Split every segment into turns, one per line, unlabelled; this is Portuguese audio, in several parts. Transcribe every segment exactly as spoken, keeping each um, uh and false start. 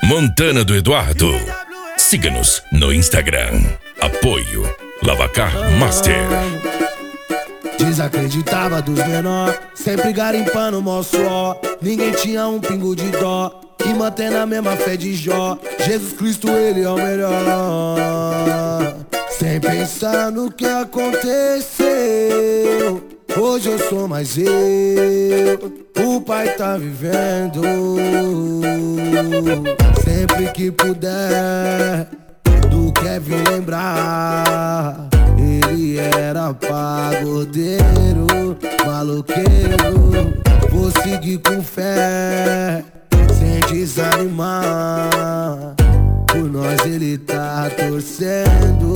Montana do Eduardo. Siga-nos no Instagram. Apoio Lavacar Master.
Desacreditava dos menor, sempre garimpando mó suor. Ninguém tinha um pingo de dó e mantendo a mesma fé de Jó. Jesus Cristo, ele é o melhor. Sem pensar no que aconteceu, hoje eu sou mais eu. O Pai tá vivendo. Sempre que puder, do Kevin lembrar. Ele era pagodeiro, maloqueiro. Vou seguir com fé, sem desanimar. Por nós ele tá torcendo.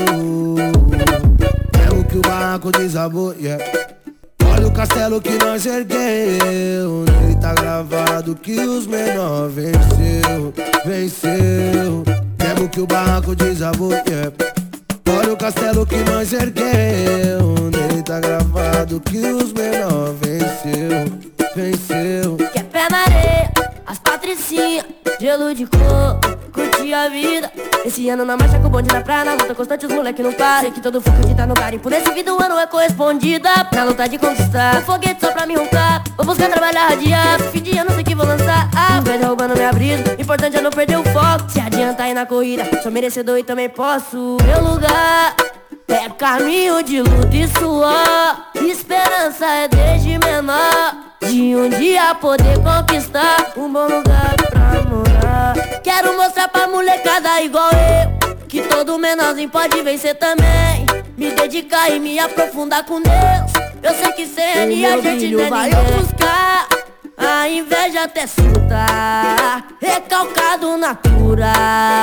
Mesmo que o barraco desabou, yeah. Olha o castelo que nós ergueu. Nele tá gravado que os menor venceu, venceu. Mesmo que o barraco desabou, yeah. Olha o castelo que nós ergueu. Nele tá gravado que os menor venceu, venceu.
Que é pé na areia, as patricinhas, gelo de cor, curti a vida. Esse ano na marcha com o bonde na praia, na luta constante os moleque não param. Sei que todo foco de tá no garimpo nesse vida o ano é correspondida. Pra luta de conquistar, um foguete só pra me roncar. Vou buscar trabalhar radiar, fim de ano sei que vou lançar. Ah, vai derrubando minha brisa, importante é não perder o foco. Se adianta aí na corrida, sou merecedor e também posso. Meu lugar é caminho de luta e suor. Esperança é desde menor, de um dia poder conquistar um bom lugar pra morar. Quero mostrar pra molecada igual eu, que todo menorzinho pode vencer também. Me dedicar e me aprofundar com Deus. Eu sei que sem ele a gente não é vai ofuscar. A inveja até surtar, recalcado na cura.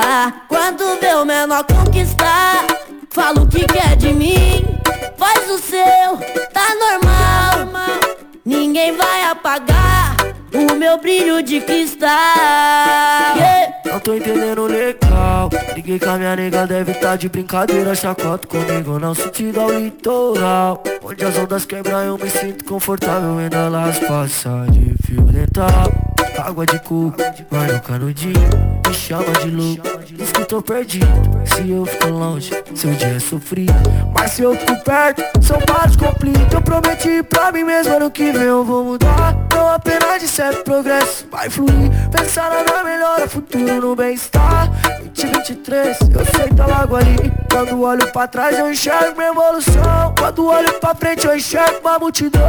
Quando vê o menor conquistar, fala o que quer de mim. Faz o seu, tá normal. Ninguém vai apagar o meu brilho de cristal, yeah.
Não tô entendendo legal. Liguei com a minha nega, deve tá de brincadeira. Chacota comigo, não sentido ao litoral. Onde as ondas quebram eu me sinto confortável. Ainda elas passam de fio dental. Água de coco, vai no canudinho. Me chama de louco, diz que tô perdido. Se eu fico longe, seu dia é sofrido. Mas se eu fico perto, são vários conflitos. Eu prometi pra mim mesmo, ano que vem eu vou mudar. Não apenas de certo progresso, vai fluir. Pensar na melhora, futuro no bem-estar. vinte e vinte e três, eu sei tá logo ali. Quando olho pra trás eu enxergo minha evolução. Quando olho pra frente eu enxergo uma multidão.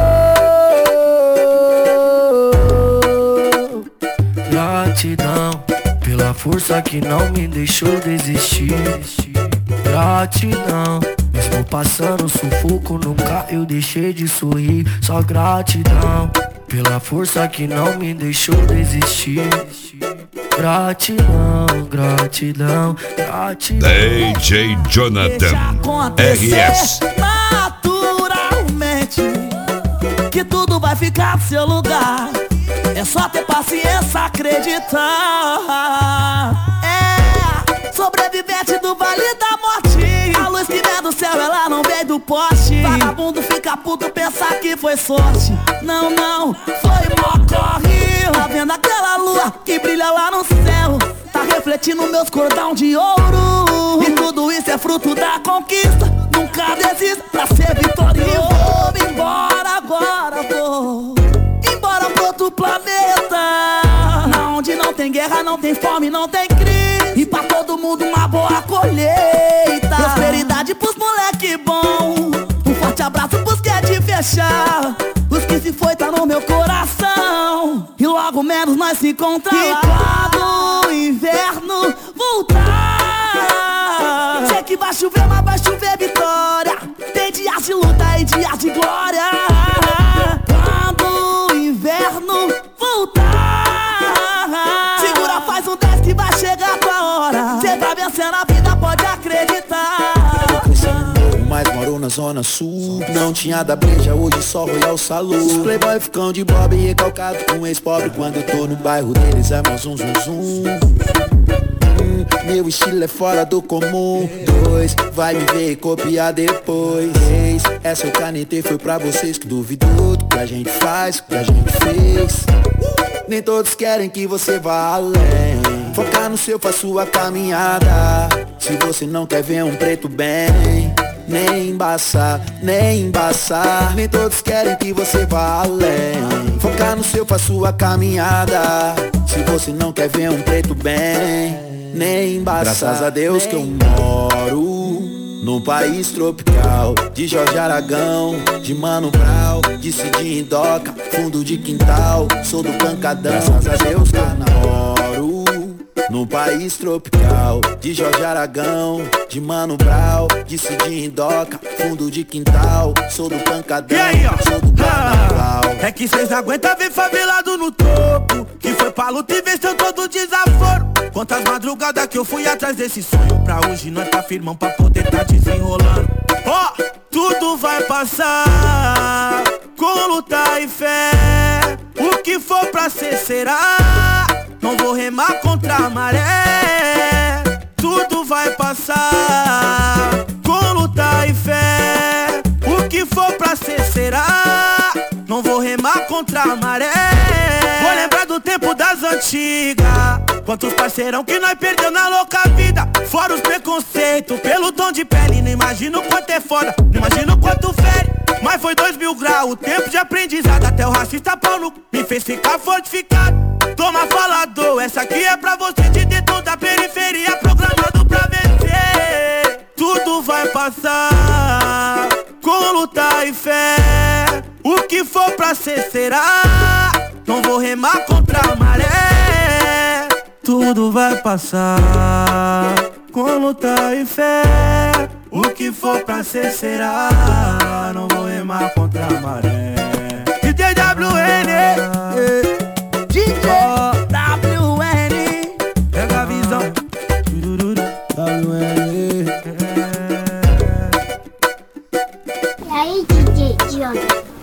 Gratidão pela força que não me deixou desistir. Gratidão, mesmo passando sufoco, nunca eu deixei de sorrir. Só gratidão pela força que não me deixou desistir. Gratidão, gratidão, gratidão.
D J Jonathan R S.
Naturalmente que tudo vai ficar no seu lugar. É só ter paciência, acreditar. É, sobrevivente do Vale da Morte. A luz que vem do céu, ela não veio do poste. Vagabundo fica puto, pensar que foi sorte. Não, não, foi mó corre. Tá vendo aquela lua que brilha lá no céu? Tá refletindo meus cordão de ouro. E tudo isso é fruto da conquista. Nunca desista pra ser vitorioso. E vou embora agora, vou embora pro outro planeta, onde não tem guerra, não tem fome, não tem crise. E pra todo mundo uma boa colheita. Prosperidade pros moleque bom. Um forte abraço pros que é de fechar. Os que se foi tá no meu coração. E logo menos nós se encontramos. E quando o inverno voltar, sei que vai chover, mas vai chover vitória. Tem dias de luta e dias de glória. Quando o inverno voltar, segura, faz um dez que vai chegar a tua hora. Cê tá vencendo a vida, pode acreditar.
Eu cresci no morro, mas moro na zona sul. Não tinha da breja, hoje só Royal Salud. Os playboy ficam de bob e recalcado com ex-pobre. Quando eu tô no bairro deles é mó zum zum zum. hum, Meu estilo é fora do comum. Dois, vai me ver e copiar depois. Três, essa eu canetei foi pra vocês que duvidou do que a gente faz, o que a gente fez. Nem todos querem que você vá além. Foca Focar no seu, faz sua caminhada. Se você não quer ver um preto bem, nem embaçar, nem embaçar. Nem todos querem que você vá além. Focar no seu, faz sua caminhada. Se você não quer ver um preto bem, nem embaçar. Graças a Deus que eu moro num país tropical, de Jorge Aragão, de Mano Brown, de Cidinho Doca, fundo de quintal, sou do pancadão. Graças a Deus que eu namoro num país tropical, de Jorge Aragão, de Mano Brown, de Cidinho Doca, fundo de quintal, sou do pancadão.
E aí, ó,
sou do carnaval.
ah, é que cês aguentam ver favelado no topo, que foi pra luta e venceu todo desaforo. Quantas madrugadas que eu fui atrás desse sonho, pra hoje nós tá firmão pra poder tá desenrolando. Ó, oh, tudo vai passar com luta e fé. O que for pra ser será. Não vou remar contra a maré. Tudo vai passar com luta e fé. O que for pra ser será. Não vou remar contra a maré. Vou lembrar do tempo das antigas, quantos parceirão que nós perdeu na louca vida. Fora os preconceitos pelo tom de pele. Não imagino quanto é foda, não imagino quanto fere. Mas foi dois mil graus, o tempo de aprendizado. Até o racista pau no me fez ficar fortificado. Toma falador, essa aqui é pra você de dentro da periferia, programado pra vencer. Tudo vai passar com luta e fé. O que for pra ser será. Não vou remar contra a maré. Tudo vai passar com luta e fé. O que for pra ser será. Não vou remar contra a maré. D J W N, D J W N, pega a visão. W N.
E aí, D J Jonathan?